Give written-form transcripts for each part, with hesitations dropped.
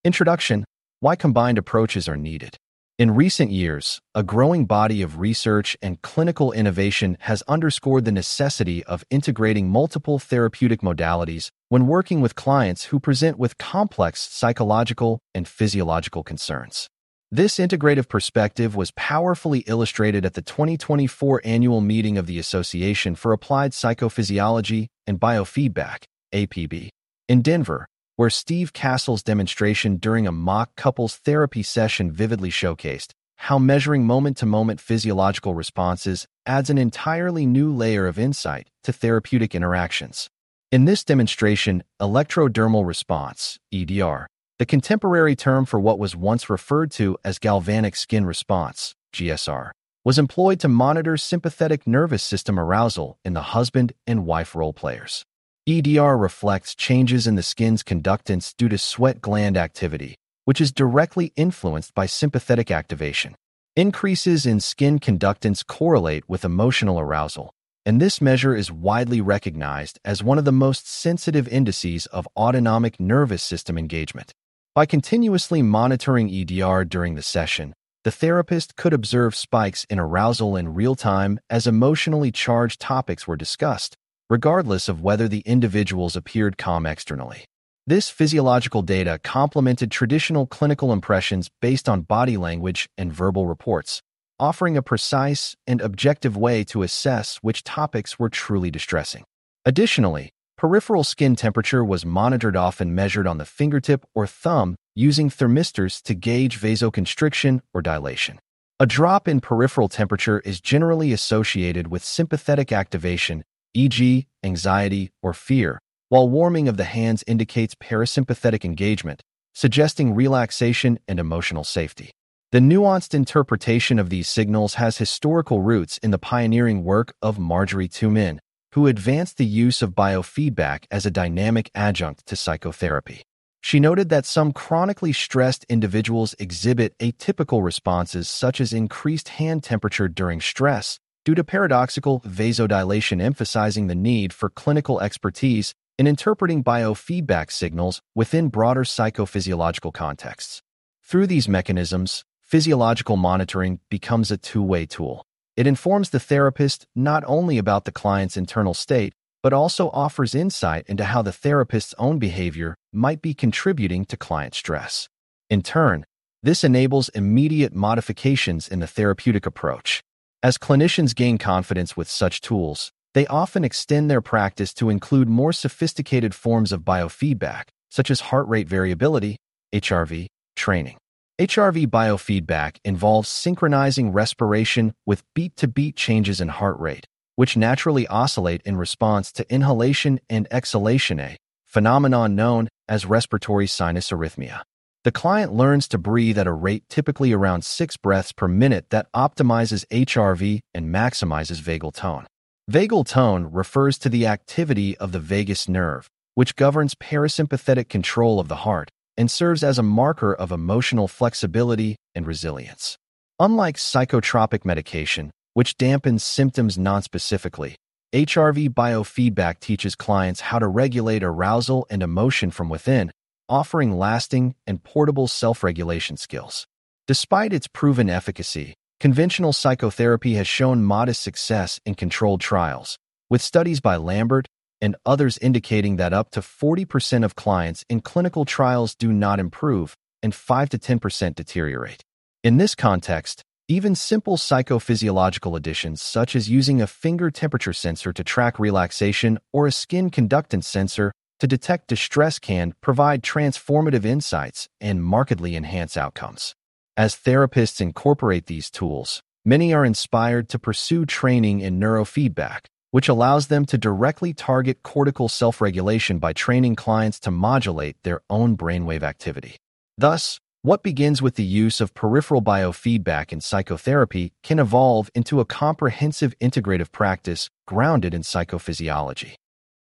Introduction: Why combined approaches are needed. In recent years, a growing body of research and clinical innovation has underscored the necessity of integrating multiple therapeutic modalities when working with clients who present with complex psychological and physiological concerns. This integrative perspective was powerfully illustrated at the 2024 annual meeting of the Association for Applied Psychophysiology and Biofeedback, APB, in Denver, where Steve Castle's demonstration during a mock couples therapy session vividly showcased how measuring moment-to-moment physiological responses adds an entirely new layer of insight to therapeutic interactions. In this demonstration, electrodermal response, EDR, the contemporary term for what was once referred to as galvanic skin response, GSR, was employed to monitor sympathetic nervous system arousal in the husband and wife role players. EDR reflects changes in the skin's conductance due to sweat gland activity, which is directly influenced by sympathetic activation. Increases in skin conductance correlate with emotional arousal, and this measure is widely recognized as one of the most sensitive indices of autonomic nervous system engagement. By continuously monitoring EDR during the session, the therapist could observe spikes in arousal in real time as emotionally charged topics were discussed, regardless of whether the individuals appeared calm externally. This physiological data complemented traditional clinical impressions based on body language and verbal reports, offering a precise and objective way to assess which topics were truly distressing. Additionally, peripheral skin temperature was monitored, often measured on the fingertip or thumb, using thermistors to gauge vasoconstriction or dilation. A drop in peripheral temperature is generally associated with sympathetic activation, e.g., anxiety or fear, while warming of the hands indicates parasympathetic engagement, suggesting relaxation and emotional safety. The nuanced interpretation of these signals has historical roots in the pioneering work of Marjorie Tumin, who advanced the use of biofeedback as a dynamic adjunct to psychotherapy. She noted that some chronically stressed individuals exhibit atypical responses such as increased hand temperature during stress due to paradoxical vasodilation, emphasizing the need for clinical expertise in interpreting biofeedback signals within broader psychophysiological contexts. Through these mechanisms, physiological monitoring becomes a two-way tool. It informs the therapist not only about the client's internal state, but also offers insight into how the therapist's own behavior might be contributing to client stress. In turn, this enables immediate modifications in the therapeutic approach. As clinicians gain confidence with such tools, they often extend their practice to include more sophisticated forms of biofeedback, such as heart rate variability, HRV, training. HRV biofeedback involves synchronizing respiration with beat-to-beat changes in heart rate, which naturally oscillate in response to inhalation and exhalation, a phenomenon known as respiratory sinus arrhythmia. The client learns to breathe at a rate typically around 6 breaths per minute that optimizes HRV and maximizes vagal tone. Vagal tone refers to the activity of the vagus nerve, which governs parasympathetic control of the heart and serves as a marker of emotional flexibility and resilience. Unlike psychotropic medication, which dampens symptoms nonspecifically, HRV biofeedback teaches clients how to regulate arousal and emotion from within, offering lasting and portable self-regulation skills. Despite its proven efficacy, conventional psychotherapy has shown modest success in controlled trials, with studies by Lambert and others indicating that up to 40% of clients in clinical trials do not improve and 5 to 10% deteriorate. In this context, even simple psychophysiological additions such as using a finger temperature sensor to track relaxation or a skin conductance sensor to detect distress can provide transformative insights and markedly enhance outcomes. As therapists incorporate these tools, many are inspired to pursue training in neurofeedback, which allows them to directly target cortical self-regulation by training clients to modulate their own brainwave activity. Thus, what begins with the use of peripheral biofeedback in psychotherapy can evolve into a comprehensive integrative practice grounded in psychophysiology.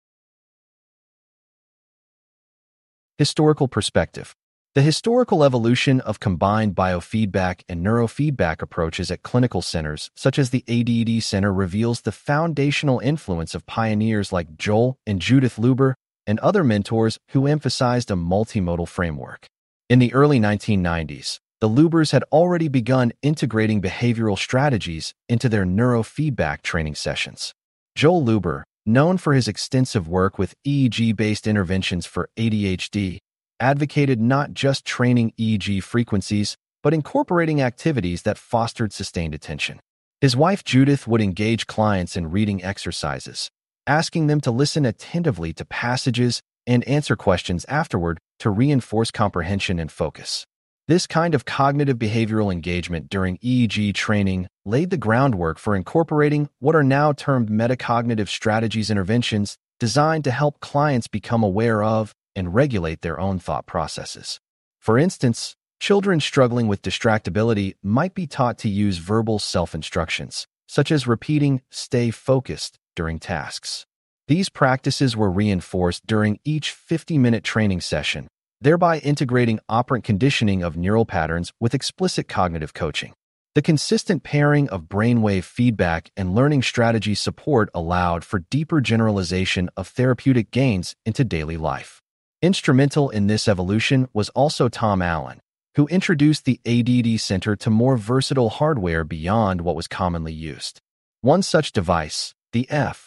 Historical perspective. The historical evolution of combined biofeedback and neurofeedback approaches at clinical centers, such as the ADD Center, reveals the foundational influence of pioneers like Joel and Judith Luber and other mentors who emphasized a multimodal framework. In the early 1990s, the Lubers had already begun integrating behavioral strategies into their neurofeedback training sessions. Joel Luber, known for his extensive work with EEG-based interventions for ADHD, advocated not just training EEG frequencies, but incorporating activities that fostered sustained attention. His wife Judith would engage clients in reading exercises, asking them to listen attentively to passages and answer questions afterward to reinforce comprehension and focus. This kind of cognitive behavioral engagement during EEG training laid the groundwork for incorporating what are now termed metacognitive strategies interventions designed to help clients become aware of and regulate their own thought processes. For instance, children struggling with distractibility might be taught to use verbal self-instructions, such as repeating "stay focused" during tasks. These practices were reinforced during each 50-minute training session, thereby integrating operant conditioning of neural patterns with explicit cognitive coaching. The consistent pairing of brainwave feedback and learning strategy support allowed for deeper generalization of therapeutic gains into daily life. Instrumental in this evolution was also Tom Allen, who introduced the ADD Center to more versatile hardware beyond what was commonly used. One such device, the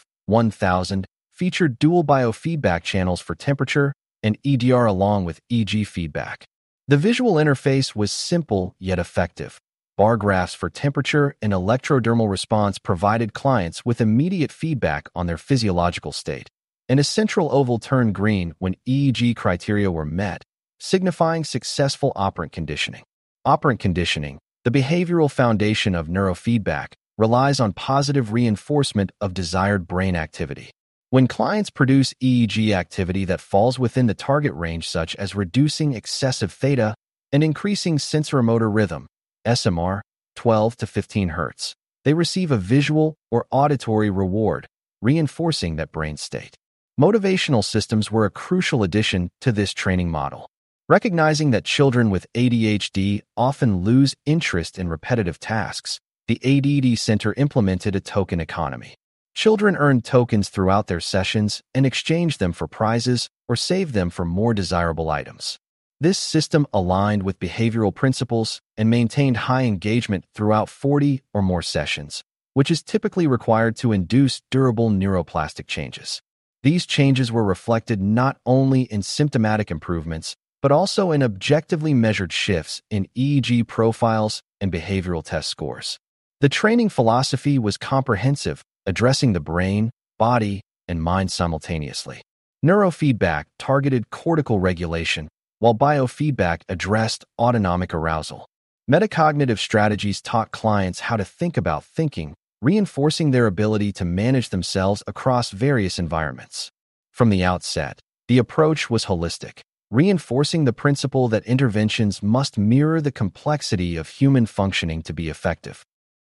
F1000, featured dual biofeedback channels for temperature and EDR along with EEG feedback. The visual interface was simple yet effective. Bar graphs for temperature and electrodermal response provided clients with immediate feedback on their physiological state, and a central oval turned green when EEG criteria were met, signifying successful operant conditioning. Operant conditioning, the behavioral foundation of neurofeedback, relies on positive reinforcement of desired brain activity. When clients produce EEG activity that falls within the target range, such as reducing excessive theta and increasing sensorimotor rhythm, SMR, 12 to 15 Hz, they receive a visual or auditory reward, reinforcing that brain state. Motivational systems were a crucial addition to this training model. Recognizing that children with ADHD often lose interest in repetitive tasks, the ADD Center implemented a token economy. Children earned tokens throughout their sessions and exchanged them for prizes or saved them for more desirable items. This system aligned with behavioral principles and maintained high engagement throughout 40 or more sessions, which is typically required to induce durable neuroplastic changes. These changes were reflected not only in symptomatic improvements, but also in objectively measured shifts in EEG profiles and behavioral test scores. The training philosophy was comprehensive, addressing the brain, body, and mind simultaneously. Neurofeedback targeted cortical regulation, while biofeedback addressed autonomic arousal. Metacognitive strategies taught clients how to think about thinking, reinforcing their ability to manage themselves across various environments. From the outset, the approach was holistic, reinforcing the principle that interventions must mirror the complexity of human functioning to be effective.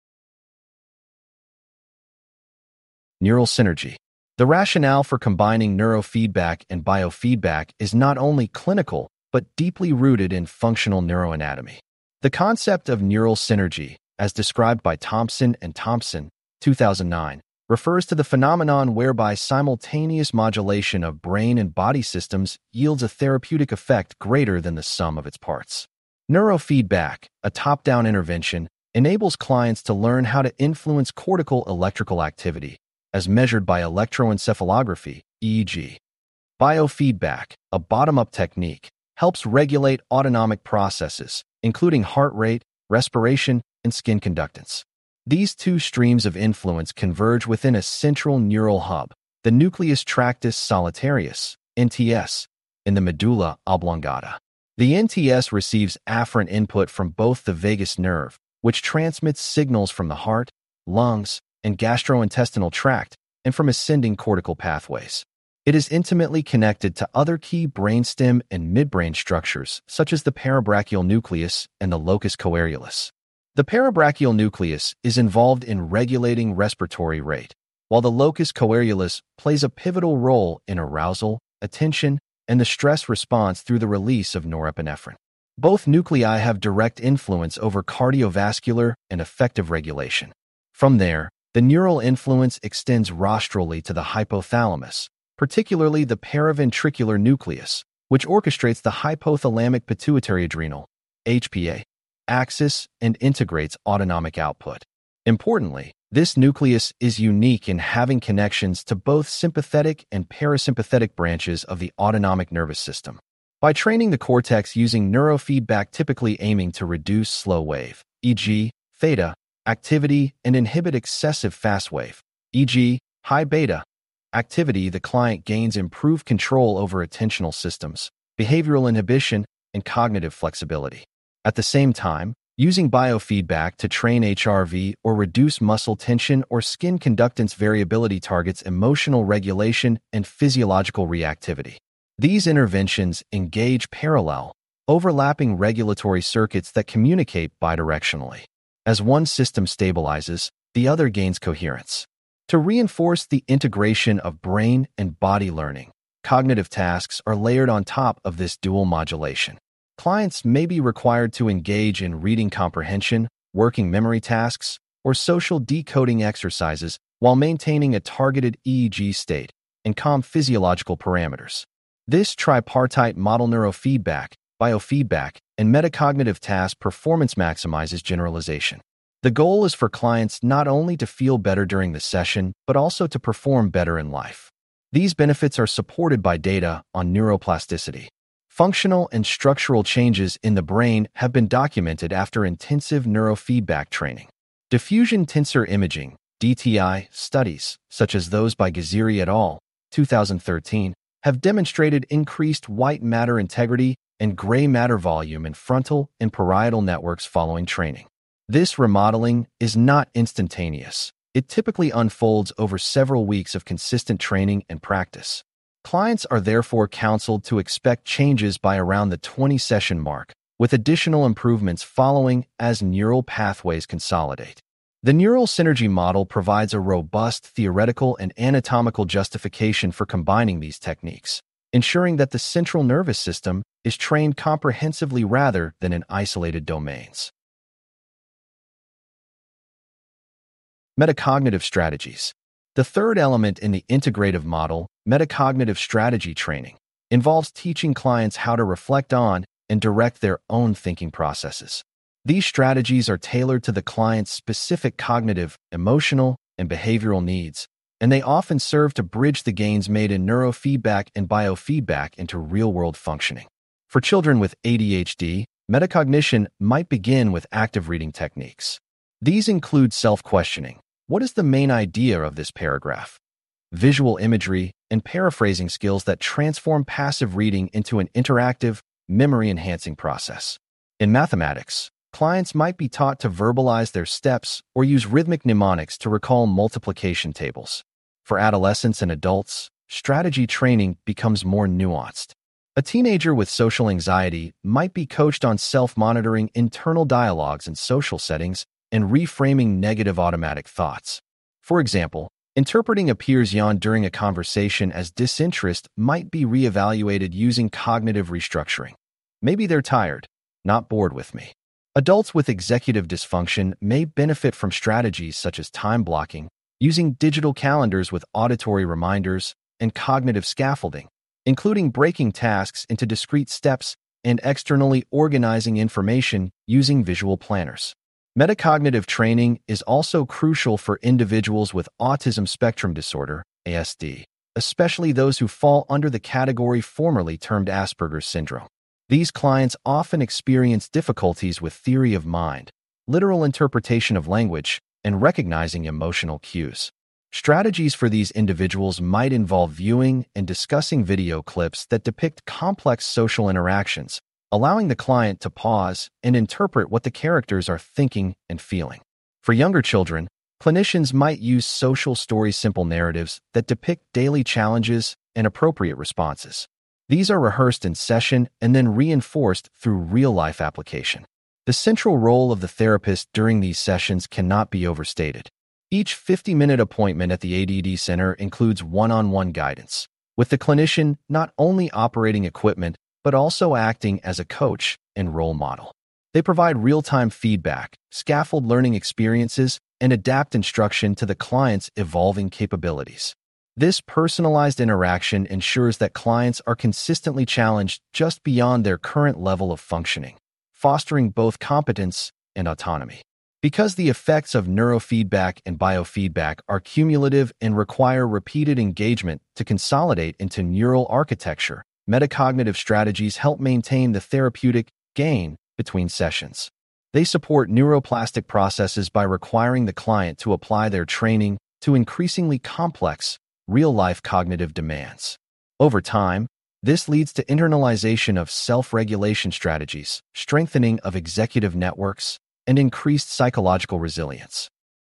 Neural synergy. The rationale for combining neurofeedback and biofeedback is not only clinical, but deeply rooted in functional neuroanatomy. The concept of neural synergy, as described by Thompson and Thompson, 2009, refers to the phenomenon whereby simultaneous modulation of brain and body systems yields a therapeutic effect greater than the sum of its parts. Neurofeedback, a top-down intervention, enables clients to learn how to influence cortical electrical activity, as measured by electroencephalography, EEG. Biofeedback, a bottom-up technique, helps regulate autonomic processes, including heart rate, respiration, and skin conductance. These two streams of influence converge within a central neural hub, the nucleus tractus solitarius, NTS, in the medulla oblongata. The NTS receives afferent input from both the vagus nerve, which transmits signals from the heart, lungs, and gastrointestinal tract, and from ascending cortical pathways. It is intimately connected to other key brainstem and midbrain structures, such as the parabrachial nucleus and the locus coeruleus. The parabrachial nucleus is involved in regulating respiratory rate, while the locus coeruleus plays a pivotal role in arousal, attention, and the stress response through the release of norepinephrine. Both nuclei have direct influence over cardiovascular and affective regulation. From there, the neural influence extends rostrally to the hypothalamus, particularly the paraventricular nucleus, which orchestrates the hypothalamic pituitary adrenal (HPA) axis and integrates autonomic output. Importantly, this nucleus is unique in having connections to both sympathetic and parasympathetic branches of the autonomic nervous system. By training the cortex using neurofeedback, typically aiming to reduce slow wave, e.g., theta, activity and inhibit excessive fast wave, e.g., high beta, activity, the client gains improved control over attentional systems, behavioral inhibition, and cognitive flexibility. At the same time, using biofeedback to train HRV or reduce muscle tension or skin conductance variability targets emotional regulation and physiological reactivity. These interventions engage parallel, overlapping regulatory circuits that communicate bidirectionally. As one system stabilizes, the other gains coherence. To reinforce the integration of brain and body learning, cognitive tasks are layered on top of this dual modulation. Clients may be required to engage in reading comprehension, working memory tasks, or social decoding exercises while maintaining a targeted EEG state and calm physiological parameters. This tripartite model, neurofeedback, biofeedback, and metacognitive task performance, maximizes generalization. The goal is for clients not only to feel better during the session, but also to perform better in life. These benefits are supported by data on neuroplasticity. Functional and structural changes in the brain have been documented after intensive neurofeedback training. Diffusion tensor imaging (DTI) studies, such as those by Ghazziri et al. 2013, have demonstrated increased white matter integrity and gray matter volume in frontal and parietal networks following training. This remodeling is not instantaneous. It typically unfolds over several weeks of consistent training and practice. Clients are therefore counseled to expect changes by around the 20-session mark, with additional improvements following as neural pathways consolidate. The neural synergy model provides a robust theoretical and anatomical justification for combining these techniques, ensuring that the central nervous system is trained comprehensively rather than in isolated domains. Metacognitive strategies. The third element in the integrative model, metacognitive strategy training, involves teaching clients how to reflect on and direct their own thinking processes. These strategies are tailored to the client's specific cognitive, emotional, and behavioral needs, and they often serve to bridge the gains made in neurofeedback and biofeedback into real-world functioning. For children with ADHD, metacognition might begin with active reading techniques. These include self-questioning. What is the main idea of this paragraph? Visual imagery and paraphrasing skills that transform passive reading into an interactive, memory-enhancing process. In mathematics, clients might be taught to verbalize their steps or use rhythmic mnemonics to recall multiplication tables. For adolescents and adults, strategy training becomes more nuanced. A teenager with social anxiety might be coached on self-monitoring internal dialogues in social settings and reframing negative automatic thoughts. For example, interpreting a peer's yawn during a conversation as disinterest might be reevaluated using cognitive restructuring. Maybe they're tired, not bored with me. Adults with executive dysfunction may benefit from strategies such as time blocking, using digital calendars with auditory reminders, and cognitive scaffolding, including breaking tasks into discrete steps and externally organizing information using visual planners. Metacognitive training is also crucial for individuals with autism spectrum disorder, ASD, especially those who fall under the category formerly termed Asperger's syndrome. These clients often experience difficulties with theory of mind, literal interpretation of language, and recognizing emotional cues. Strategies for these individuals might involve viewing and discussing video clips that depict complex social interactions, allowing the client to pause and interpret what the characters are thinking and feeling. For younger children, clinicians might use social story simple narratives that depict daily challenges and appropriate responses. These are rehearsed in session and then reinforced through real-life application. The central role of the therapist during these sessions cannot be overstated. Each 50-minute appointment at the ADD Center includes one-on-one guidance, with the clinician not only operating equipment, but also acting as a coach and role model. They provide real-time feedback, scaffold learning experiences, and adapt instruction to the client's evolving capabilities. This personalized interaction ensures that clients are consistently challenged just beyond their current level of functioning, fostering both competence and autonomy. Because the effects of neurofeedback and biofeedback are cumulative and require repeated engagement to consolidate into neural architecture, metacognitive strategies help maintain the therapeutic gain between sessions. They support neuroplastic processes by requiring the client to apply their training to increasingly complex, real-life cognitive demands. Over time, this leads to internalization of self-regulation strategies, strengthening of executive networks, and increased psychological resilience.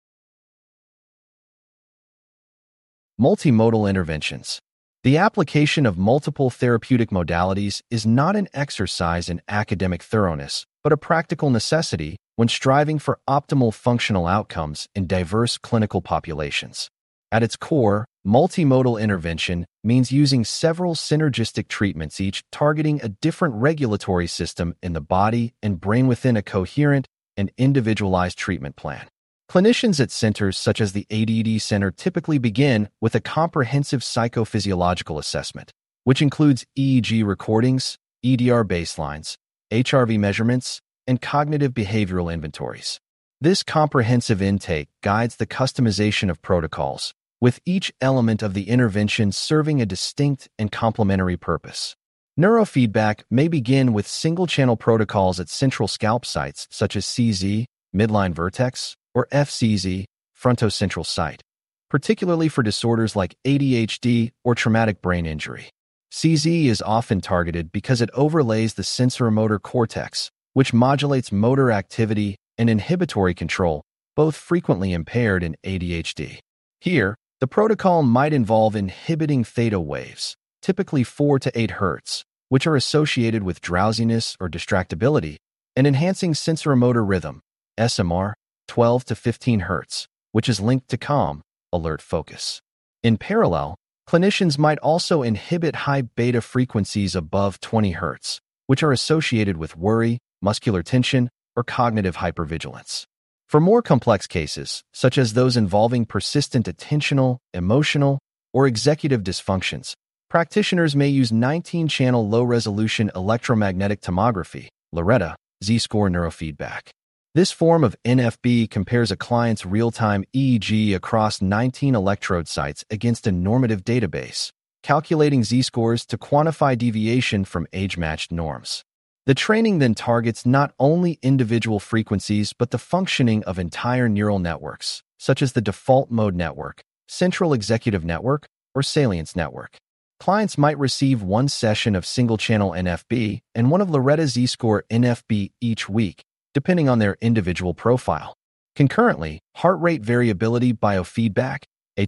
Multimodal interventions. The application of multiple therapeutic modalities is not an exercise in academic thoroughness, but a practical necessity when striving for optimal functional outcomes in diverse clinical populations. At its core, multimodal intervention means using several synergistic treatments, each targeting a different regulatory system in the body and brain within a coherent and individualized treatment plan. Clinicians at centers such as the ADD Center typically begin with a comprehensive psychophysiological assessment, which includes EEG recordings, EDR baselines, HRV measurements, and cognitive behavioral inventories. This comprehensive intake guides the customization of protocols, with each element of the intervention serving a distinct and complementary purpose. Neurofeedback may begin with single-channel protocols at central scalp sites such as CZ, midline vertex, or FCZ, frontocentral site, particularly for disorders like ADHD or traumatic brain injury. CZ is often targeted because it overlays the sensoromotor cortex, which modulates motor activity and inhibitory control, both frequently impaired in ADHD. Here, the protocol might involve inhibiting theta waves, typically 4 to 8 Hz, which are associated with drowsiness or distractibility, and enhancing sensoromotor rhythm, SMR, 12 to 15 Hz, which is linked to calm, alert focus. In parallel, clinicians might also inhibit high beta frequencies above 20 Hz, which are associated with worry, muscular tension, or cognitive hypervigilance. For more complex cases, such as those involving persistent attentional, emotional, or executive dysfunctions, practitioners may use 19-channel low-resolution electromagnetic tomography, LORETA, Z-score neurofeedback. This form of NFB compares a client's real-time EEG across 19 electrode sites against a normative database, calculating Z-scores to quantify deviation from age-matched norms. The training then targets not only individual frequencies but the functioning of entire neural networks, such as the default mode network, central executive network, or salience network. Clients might receive one session of single-channel NFB and one of LORETA Z-score NFB each week, depending on their individual profile. Concurrently, heart rate variability biofeedback,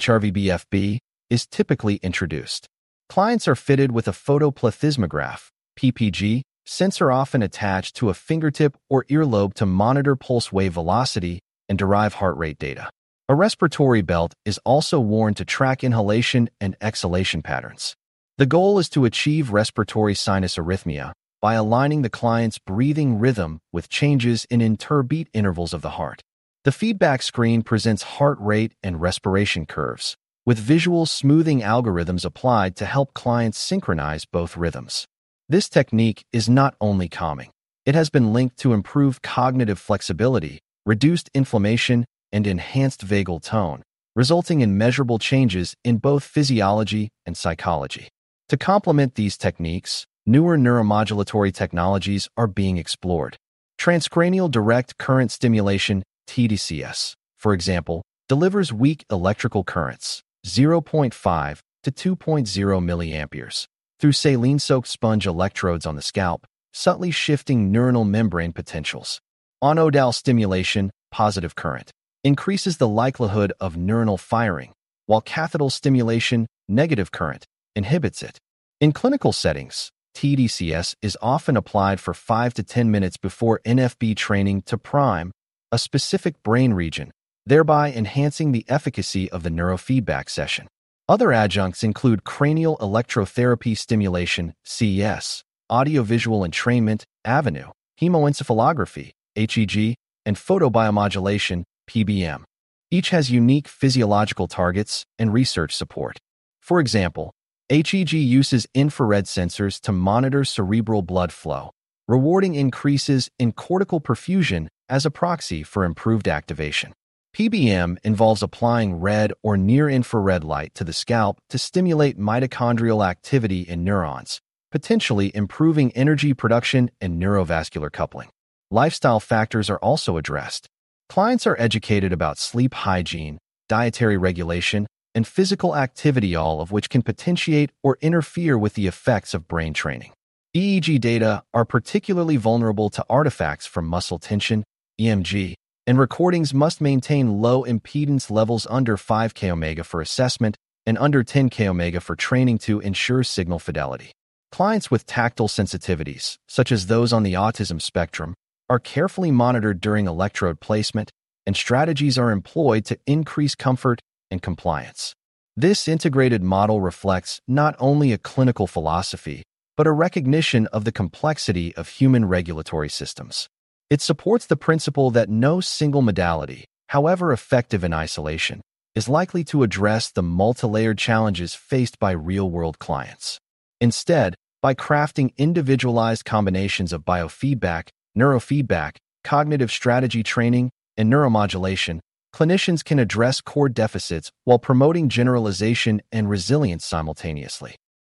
HRV-BFB, is typically introduced. Clients are fitted with a photoplethysmograph, PPG, sensor often attached to a fingertip or earlobe to monitor pulse wave velocity and derive heart rate data. A respiratory belt is also worn to track inhalation and exhalation patterns. The goal is to achieve respiratory sinus arrhythmia by aligning the client's breathing rhythm with changes in interbeat intervals of the heart. The feedback screen presents heart rate and respiration curves, with visual smoothing algorithms applied to help clients synchronize both rhythms. This technique is not only calming. It has been linked to improved cognitive flexibility, reduced inflammation, and enhanced vagal tone, resulting in measurable changes in both physiology and psychology. To complement these techniques, newer neuromodulatory technologies are being explored. Transcranial direct current stimulation, TDCS, for example, delivers weak electrical currents, 0.5 to 2.0 milliamperes, through saline-soaked sponge electrodes on the scalp, subtly shifting neuronal membrane potentials. On-nodal stimulation, positive current, increases the likelihood of neuronal firing, while cathetal stimulation, negative current, inhibits it. In clinical settings, TDCS is often applied for 5 to 10 minutes before NFB training to prime a specific brain region, thereby enhancing the efficacy of the neurofeedback session. Other adjuncts include cranial electrotherapy stimulation, CES, audiovisual entrainment, AVENUE, hemoencephalography, HEG, and photobiomodulation, PBM. Each has unique physiological targets and research support. For example, HEG uses infrared sensors to monitor cerebral blood flow, rewarding increases in cortical perfusion as a proxy for improved activation. PBM involves applying red or near-infrared light to the scalp to stimulate mitochondrial activity in neurons, potentially improving energy production and neurovascular coupling. Lifestyle factors are also addressed. Clients are educated about sleep hygiene, dietary regulation, and physical activity, all of which can potentiate or interfere with the effects of brain training. EEG data are particularly vulnerable to artifacts from muscle tension, EMG, and recordings must maintain low impedance levels under 5 kΩ for assessment and under 10 kΩ for training to ensure signal fidelity. Clients with tactile sensitivities, such as those on the autism spectrum, are carefully monitored during electrode placement, and strategies are employed to increase comfort and compliance. This integrated model reflects not only a clinical philosophy, but a recognition of the complexity of human regulatory systems. It supports the principle that no single modality, however effective in isolation, is likely to address the multi-layered challenges faced by real-world clients. Instead, by crafting individualized combinations of biofeedback, neurofeedback, cognitive strategy training, and neuromodulation, clinicians can address core deficits while promoting generalization and resilience simultaneously.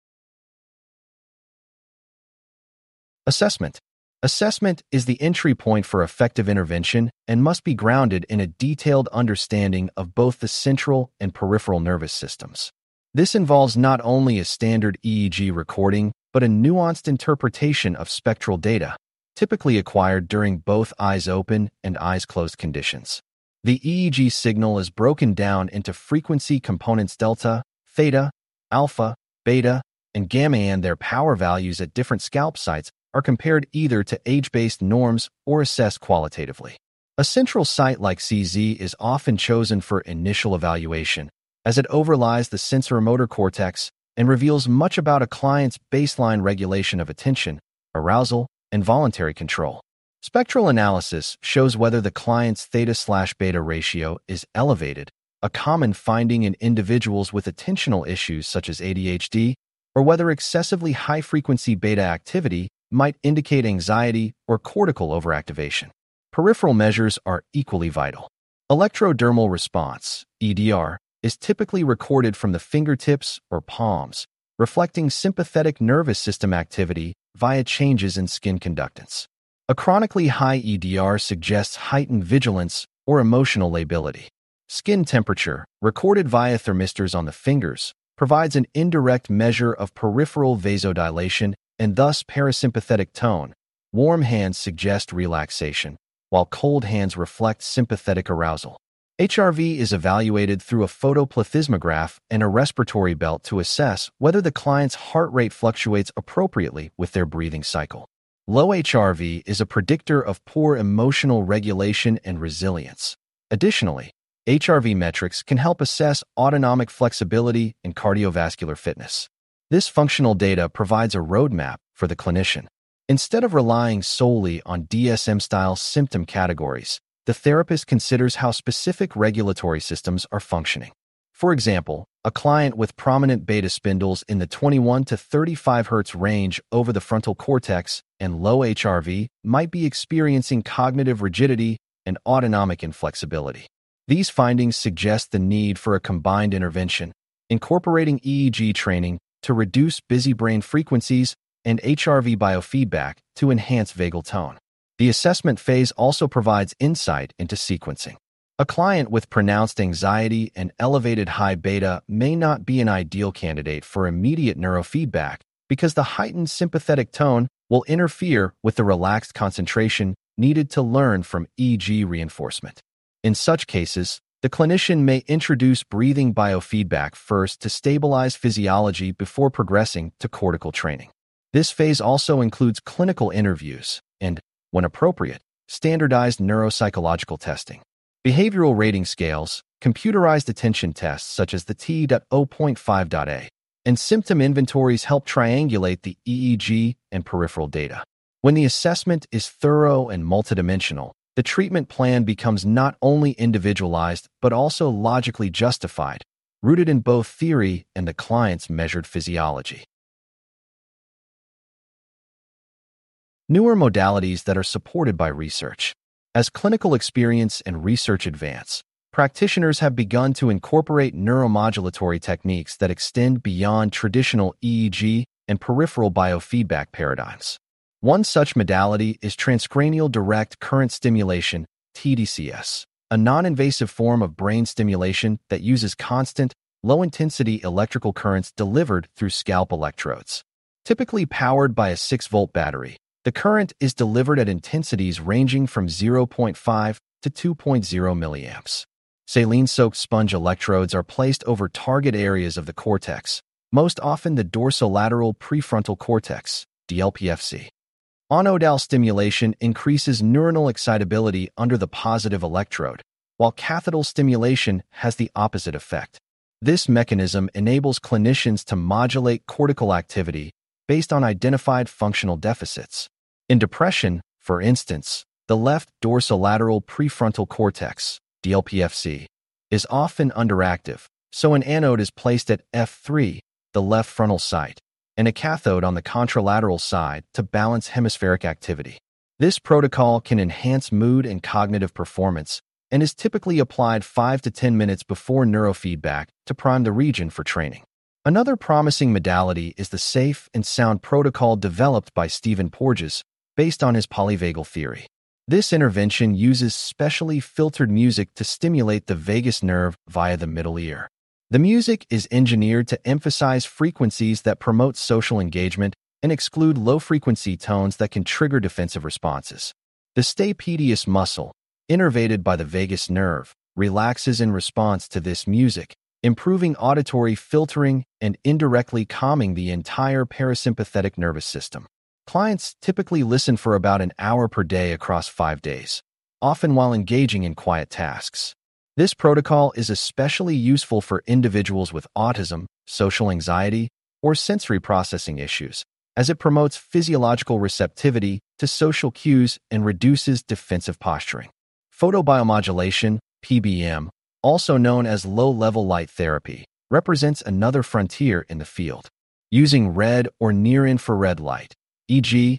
Assessment. Assessment is the entry point for effective intervention and must be grounded in a detailed understanding of both the central and peripheral nervous systems. This involves not only a standard EEG recording, but a nuanced interpretation of spectral data, typically acquired during both eyes open and eyes closed conditions. The EEG signal is broken down into frequency components delta, theta, alpha, beta, and gamma, and their power values at different scalp sites are compared either to age-based norms or assessed qualitatively. A central site like CZ is often chosen for initial evaluation, as it overlies the sensoromotor cortex and reveals much about a client's baseline regulation of attention, arousal, and voluntary control. Spectral analysis shows whether the client's theta/beta ratio is elevated, a common finding in individuals with attentional issues such as ADHD, or whether excessively high-frequency beta activity might indicate anxiety or cortical overactivation. Peripheral measures are equally vital. Electrodermal response, EDR, is typically recorded from the fingertips or palms, reflecting sympathetic nervous system activity via changes in skin conductance. A chronically high EDR suggests heightened vigilance or emotional lability. Skin temperature, recorded via thermistors on the fingers, provides an indirect measure of peripheral vasodilation and thus parasympathetic tone. Warm hands suggest relaxation, while cold hands reflect sympathetic arousal. HRV is evaluated through a photoplethysmograph and a respiratory belt to assess whether the client's heart rate fluctuates appropriately with their breathing cycle. Low HRV is a predictor of poor emotional regulation and resilience. Additionally, HRV metrics can help assess autonomic flexibility and cardiovascular fitness. This functional data provides a roadmap for the clinician. Instead of relying solely on DSM-style symptom categories, the therapist considers how specific regulatory systems are functioning. For example, a client with prominent beta spindles in the 21 to 35 Hz range over the frontal cortex and low HRV might be experiencing cognitive rigidity and autonomic inflexibility. These findings suggest the need for a combined intervention, incorporating EEG training to reduce busy brain frequencies and HRV biofeedback to enhance vagal tone. The assessment phase also provides insight into sequencing. A client with pronounced anxiety and elevated high beta may not be an ideal candidate for immediate neurofeedback because the heightened sympathetic tone will interfere with the relaxed concentration needed to learn from EEG reinforcement. In such cases, the clinician may introduce breathing biofeedback first to stabilize physiology before progressing to cortical training. This phase also includes clinical interviews and, when appropriate, standardized neuropsychological testing. Behavioral rating scales, computerized attention tests such as the T.0.5.A, and symptom inventories help triangulate the EEG and peripheral data. When the assessment is thorough and multidimensional, the treatment plan becomes not only individualized but also logically justified, rooted in both theory and the client's measured physiology. Newer modalities that are supported by research. As clinical experience and research advance, practitioners have begun to incorporate neuromodulatory techniques that extend beyond traditional EEG and peripheral biofeedback paradigms. One such modality is transcranial direct current stimulation, TDCS, a non-invasive form of brain stimulation that uses constant, low-intensity electrical currents delivered through scalp electrodes. Typically powered by a 6-volt battery, the current is delivered at intensities ranging from 0.5 to 2.0 milliamps. Saline-soaked sponge electrodes are placed over target areas of the cortex, most often the dorsolateral prefrontal cortex, DLPFC. On-nodal stimulation increases neuronal excitability under the positive electrode, while cathedral stimulation has the opposite effect. This mechanism enables clinicians to modulate cortical activity based on identified functional deficits. In depression, for instance, the left dorsolateral prefrontal cortex, DLPFC, is often underactive, so an anode is placed at F3, the left frontal site, and a cathode on the contralateral side to balance hemispheric activity. This protocol can enhance mood and cognitive performance and is typically applied 5 to 10 minutes before neurofeedback to prime the region for training. Another promising modality is the safe and sound protocol developed by Stephen Porges based on his polyvagal theory. This intervention uses specially filtered music to stimulate the vagus nerve via the middle ear. The music is engineered to emphasize frequencies that promote social engagement and exclude low-frequency tones that can trigger defensive responses. The stapedius muscle, innervated by the vagus nerve, relaxes in response to this music, improving auditory filtering and indirectly calming the entire parasympathetic nervous system. Clients typically listen for about an hour per day across 5 days, often while engaging in quiet tasks. This protocol is especially useful for individuals with autism, social anxiety, or sensory processing issues, as it promotes physiological receptivity to social cues and reduces defensive posturing. Photobiomodulation, PBM, also known as low-level light therapy, represents another frontier in the field. Using red or near-infrared light, e.g.,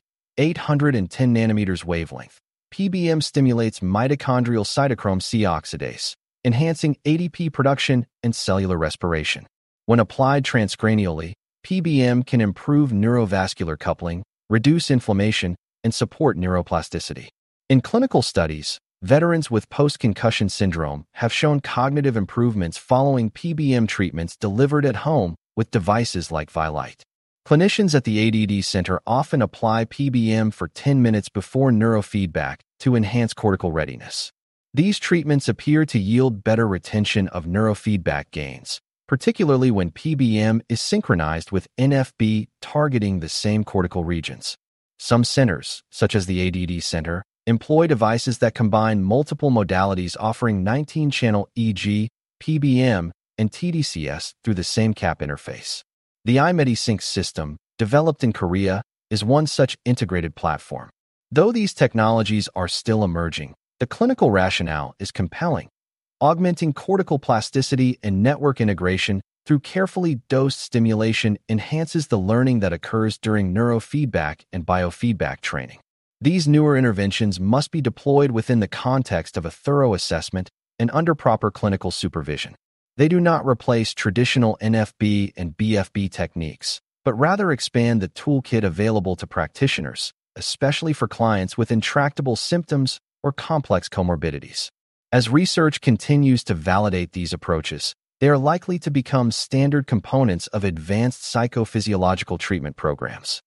810 nanometers wavelength, PBM stimulates mitochondrial cytochrome C oxidase, enhancing ADP production and cellular respiration. When applied transcranially, PBM can improve neurovascular coupling, reduce inflammation, and support neuroplasticity. In clinical studies, veterans with post-concussion syndrome have shown cognitive improvements following PBM treatments delivered at home with devices like Vilite. Clinicians at the ADD Center often apply PBM for 10 minutes before neurofeedback to enhance cortical readiness. These treatments appear to yield better retention of neurofeedback gains, particularly when PBM is synchronized with NFB targeting the same cortical regions. Some centers, such as the ADD Center, employ devices that combine multiple modalities offering 19-channel EEG, PBM, and TDCS through the same CAP interface. The iMedisync system, developed in Korea, is one such integrated platform. Though these technologies are still emerging, the clinical rationale is compelling. Augmenting cortical plasticity and network integration through carefully dosed stimulation enhances the learning that occurs during neurofeedback and biofeedback training. These newer interventions must be deployed within the context of a thorough assessment and under proper clinical supervision. They do not replace traditional NFB and BFB techniques, but rather expand the toolkit available to practitioners, especially for clients with intractable symptoms or complex comorbidities. As research continues to validate these approaches, they are likely to become standard components of advanced psychophysiological treatment programs.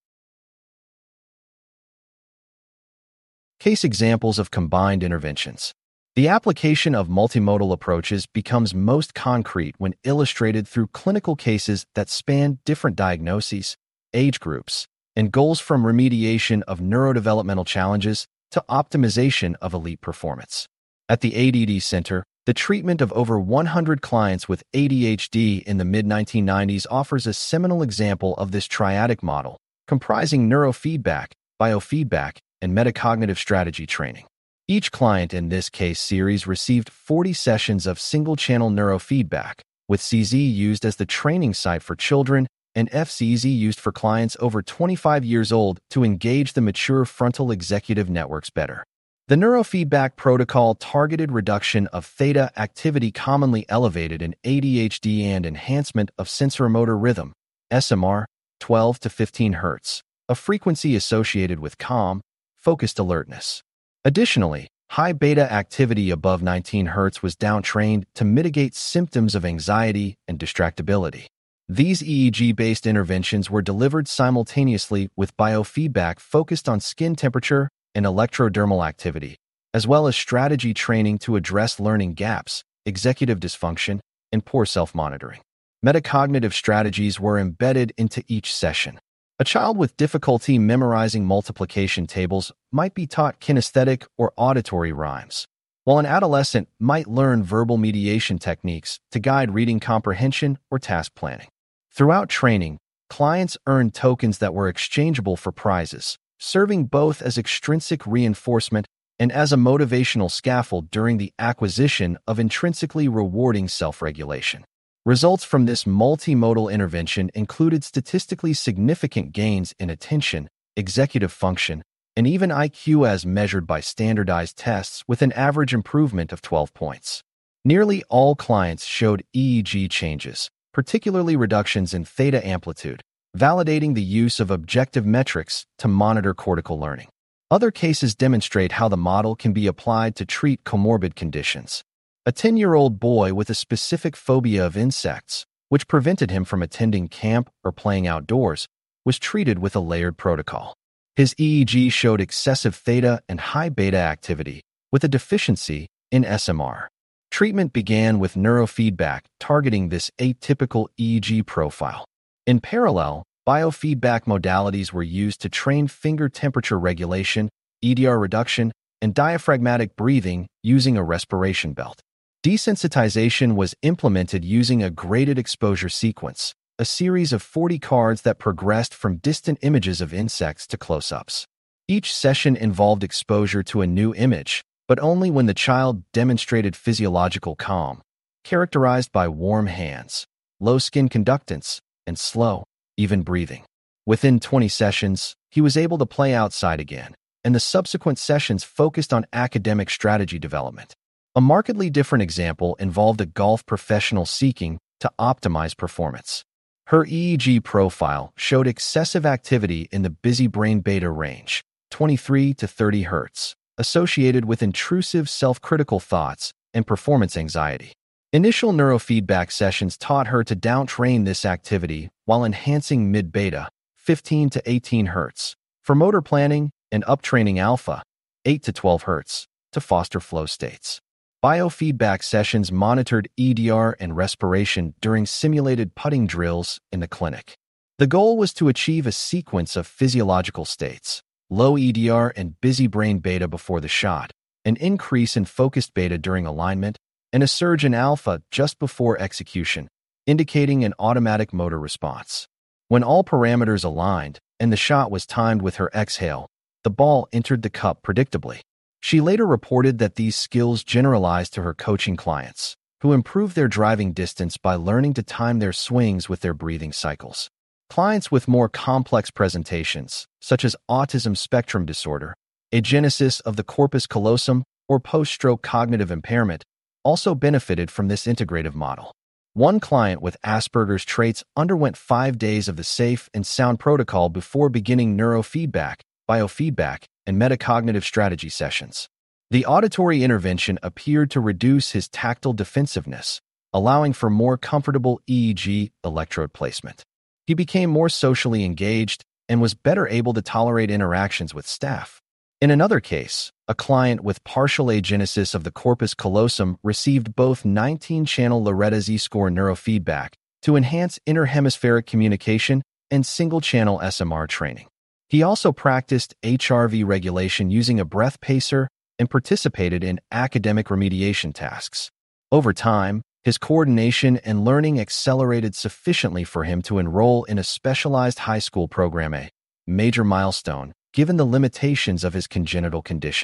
Case examples of combined interventions. The application of multimodal approaches becomes most concrete when illustrated through clinical cases that span different diagnoses, age groups, and goals from remediation of neurodevelopmental challenges to optimization of elite performance. At the ADD Center, the treatment of over 100 clients with ADHD in the mid-1990s offers a seminal example of this triadic model, comprising neurofeedback, biofeedback, and metacognitive strategy training. Each client in this case series received 40 sessions of single-channel neurofeedback, with CZ used as the training site for children and FCZ used for clients over 25 years old to engage the mature frontal executive networks better. The neurofeedback protocol targeted reduction of theta activity commonly elevated in ADHD and enhancement of sensorimotor rhythm, SMR, 12 to 15 Hz, a frequency associated with calm, focused alertness. Additionally, high beta activity above 19 Hz was downtrained to mitigate symptoms of anxiety and distractibility. These EEG-based interventions were delivered simultaneously with biofeedback focused on skin temperature and electrodermal activity, as well as strategy training to address learning gaps, executive dysfunction, and poor self-monitoring. Metacognitive strategies were embedded into each session. A child with difficulty memorizing multiplication tables might be taught kinesthetic or auditory rhymes, while an adolescent might learn verbal mediation techniques to guide reading comprehension or task planning. Throughout training, clients earned tokens that were exchangeable for prizes, serving both as extrinsic reinforcement and as a motivational scaffold during the acquisition of intrinsically rewarding self-regulation. Results from this multimodal intervention included statistically significant gains in attention, executive function, and even IQ as measured by standardized tests with an average improvement of 12 points. Nearly all clients showed EEG changes, particularly reductions in theta amplitude, validating the use of objective metrics to monitor cortical learning. Other cases demonstrate how the model can be applied to treat comorbid conditions. A 10-year-old boy with a specific phobia of insects, which prevented him from attending camp or playing outdoors, was treated with a layered protocol. His EEG showed excessive theta and high beta activity, with a deficiency in SMR. Treatment began with neurofeedback targeting this atypical EEG profile. In parallel, biofeedback modalities were used to train finger temperature regulation, EDR reduction, and diaphragmatic breathing using a respiration belt. Desensitization was implemented using a graded exposure sequence, a series of 40 cards that progressed from distant images of insects to close-ups. Each session involved exposure to a new image, but only when the child demonstrated physiological calm, characterized by warm hands, low skin conductance, and slow, even breathing. Within 20 sessions, he was able to play outside again, and the subsequent sessions focused on academic strategy development. A markedly different example involved a golf professional seeking to optimize performance. Her EEG profile showed excessive activity in the busy brain beta range, 23 to 30 Hz, associated with intrusive self-critical thoughts and performance anxiety. Initial neurofeedback sessions taught her to downtrain this activity while enhancing mid-beta, 15 to 18 Hz, for motor planning and uptraining alpha, 8 to 12 Hz, to foster flow states. Biofeedback sessions monitored EDR and respiration during simulated putting drills in the clinic. The goal was to achieve a sequence of physiological states, low EDR and busy brain beta before the shot, an increase in focused beta during alignment, and a surge in alpha just before execution, indicating an automatic motor response. When all parameters aligned and the shot was timed with her exhale, the ball entered the cup predictably. She later reported that these skills generalized to her coaching clients, who improved their driving distance by learning to time their swings with their breathing cycles. Clients with more complex presentations, such as autism spectrum disorder, agenesis of the corpus callosum, or post-stroke cognitive impairment, also benefited from this integrative model. One client with Asperger's traits underwent 5 days of the safe and sound protocol before beginning neurofeedback, biofeedback, and metacognitive strategy sessions. The auditory intervention appeared to reduce his tactile defensiveness, allowing for more comfortable EEG electrode placement. He became more socially engaged and was better able to tolerate interactions with staff. In another case, a client with partial agenesis of the corpus callosum received both 19-channel Loretta Z-score neurofeedback to enhance interhemispheric communication and single-channel SMR training. He also practiced HRV regulation using a breath pacer and participated in academic remediation tasks. Over time, his coordination and learning accelerated sufficiently for him to enroll in a specialized high school program, a major milestone, given the limitations of his congenital condition.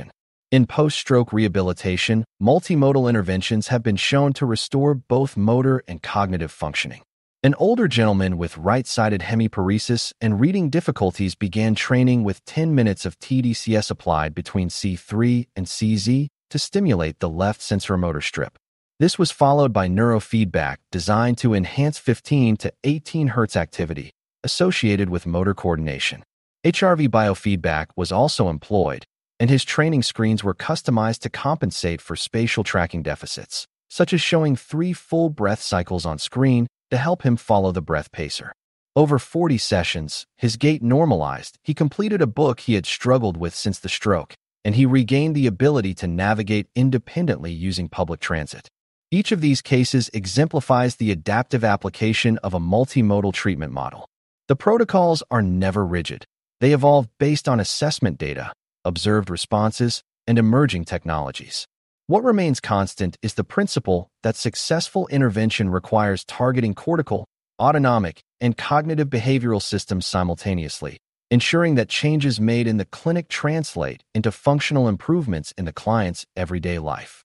In post-stroke rehabilitation, multimodal interventions have been shown to restore both motor and cognitive functioning. An older gentleman with right-sided hemiparesis and reading difficulties began training with 10 minutes of TDCS applied between C3 and CZ to stimulate the left sensorimotor strip. This was followed by neurofeedback designed to enhance 15 to 18 Hz activity associated with motor coordination. HRV biofeedback was also employed, and his training screens were customized to compensate for spatial tracking deficits, such as showing 3 full breath cycles on screen to help him follow the breath pacer. Over 40 sessions, his gait normalized. He completed a book he had struggled with since the stroke, and he regained the ability to navigate independently using public transit. Each of these cases exemplifies the adaptive application of a multimodal treatment model. The protocols are never rigid. They evolve based on assessment data, observed responses, and emerging technologies. What remains constant is the principle that successful intervention requires targeting cortical, autonomic, and cognitive behavioral systems simultaneously, ensuring that changes made in the clinic translate into functional improvements in the client's everyday life.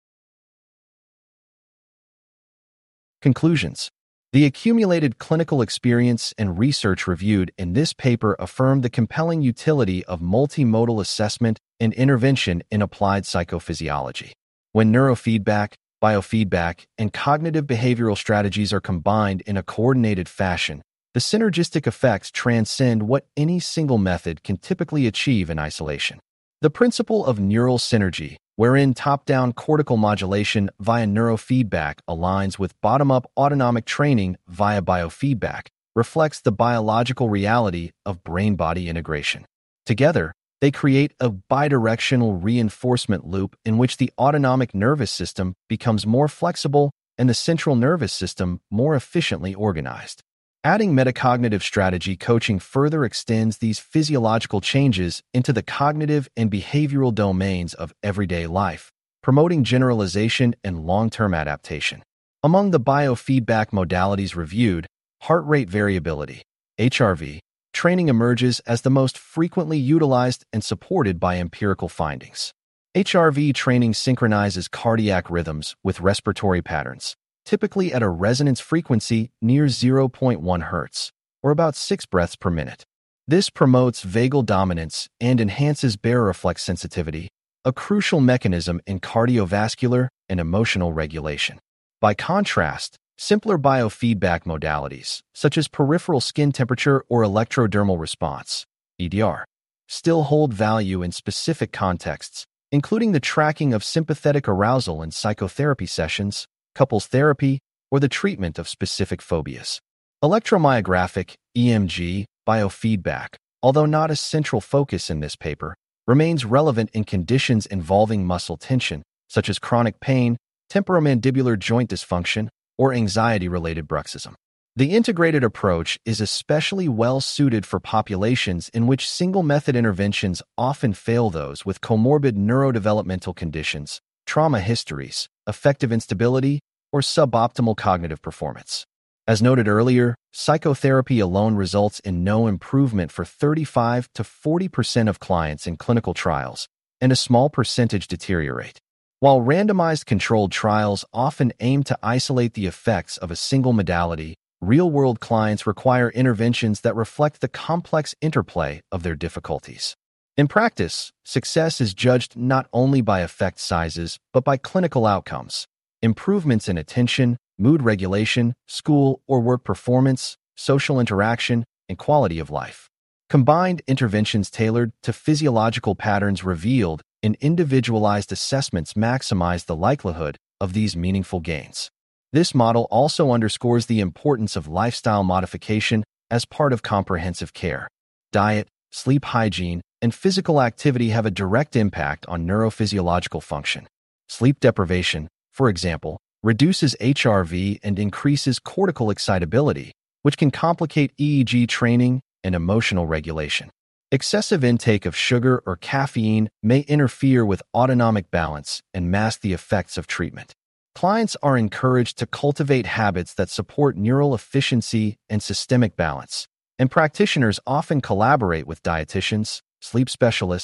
Conclusions. The accumulated clinical experience and research reviewed in this paper affirmed the compelling utility of multimodal assessment and intervention in applied psychophysiology. When neurofeedback, biofeedback, and cognitive behavioral strategies are combined in a coordinated fashion, the synergistic effects transcend what any single method can typically achieve in isolation. The principle of neural synergy, wherein top-down cortical modulation via neurofeedback aligns with bottom-up autonomic training via biofeedback, reflects the biological reality of brain-body integration. Together, they create a bidirectional reinforcement loop in which the autonomic nervous system becomes more flexible and the central nervous system more efficiently organized. Adding metacognitive strategy coaching further extends these physiological changes into the cognitive and behavioral domains of everyday life, promoting generalization and long-term adaptation. Among the biofeedback modalities reviewed, heart rate variability, HRV, training emerges as the most frequently utilized and supported by empirical findings. HRV training synchronizes cardiac rhythms with respiratory patterns, typically at a resonance frequency near 0.1 Hz, or about 6 breaths per minute. This promotes vagal dominance and enhances baroreflex sensitivity, a crucial mechanism in cardiovascular and emotional regulation. By contrast, simpler biofeedback modalities, such as peripheral skin temperature or electrodermal response, EDR, still hold value in specific contexts, including the tracking of sympathetic arousal in psychotherapy sessions, couples therapy, or the treatment of specific phobias. Electromyographic, EMG, biofeedback, although not a central focus in this paper, remains relevant in conditions involving muscle tension, such as chronic pain, temporomandibular joint dysfunction, or anxiety-related bruxism. The integrated approach is especially well-suited for populations in which single-method interventions often fail, those with comorbid neurodevelopmental conditions, trauma histories, affective instability, or suboptimal cognitive performance. As noted earlier, psychotherapy alone results in no improvement for 35 to 40% of clients in clinical trials, and a small percentage deteriorate. While randomized controlled trials often aim to isolate the effects of a single modality, real-world clients require interventions that reflect the complex interplay of their difficulties. In practice, success is judged not only by effect sizes, but by clinical outcomes. Improvements in attention, mood regulation, school or work performance, social interaction, and quality of life. Combined interventions tailored to physiological patterns revealed in individualized assessments maximize the likelihood of these meaningful gains. This model also underscores the importance of lifestyle modification as part of comprehensive care. Diet, sleep hygiene, and physical activity have a direct impact on neurophysiological function. Sleep deprivation, for example, reduces HRV and increases cortical excitability, which can complicate EEG training and emotional regulation. Excessive intake of sugar or caffeine may interfere with autonomic balance and mask the effects of treatment. Clients are encouraged to cultivate habits that support neural efficiency and systemic balance, and practitioners often collaborate with dietitians, sleep specialists,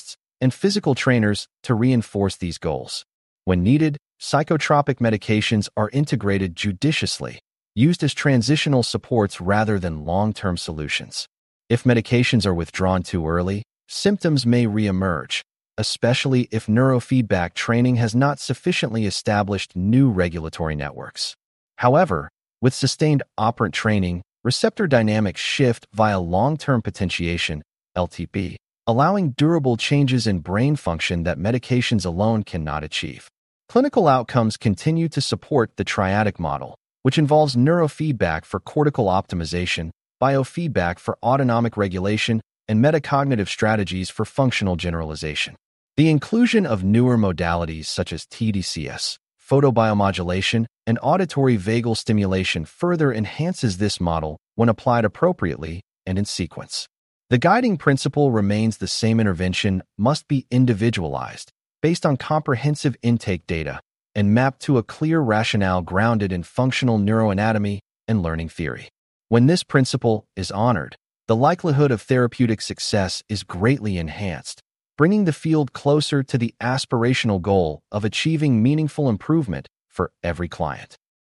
and physical trainers to reinforce these goals. When needed, psychotropic medications are integrated judiciously, used as transitional supports rather than long-term solutions. If medications are withdrawn too early, symptoms may reemerge, especially if neurofeedback training has not sufficiently established new regulatory networks. However, with sustained operant training, receptor dynamics shift via long-term potentiation, LTP, allowing durable changes in brain function that medications alone cannot achieve. Clinical outcomes continue to support the triadic model, which involves neurofeedback for cortical optimization, biofeedback for autonomic regulation, and metacognitive strategies for functional generalization. The inclusion of newer modalities such as TDCS, photobiomodulation, and auditory vagal stimulation further enhances this model when applied appropriately and in sequence. The guiding principle remains the same: intervention must be individualized, based on comprehensive intake data, and mapped to a clear rationale grounded in functional neuroanatomy and learning theory. When this principle is honored, the likelihood of therapeutic success is greatly enhanced, bringing the field closer to the aspirational goal of achieving meaningful improvement for every client.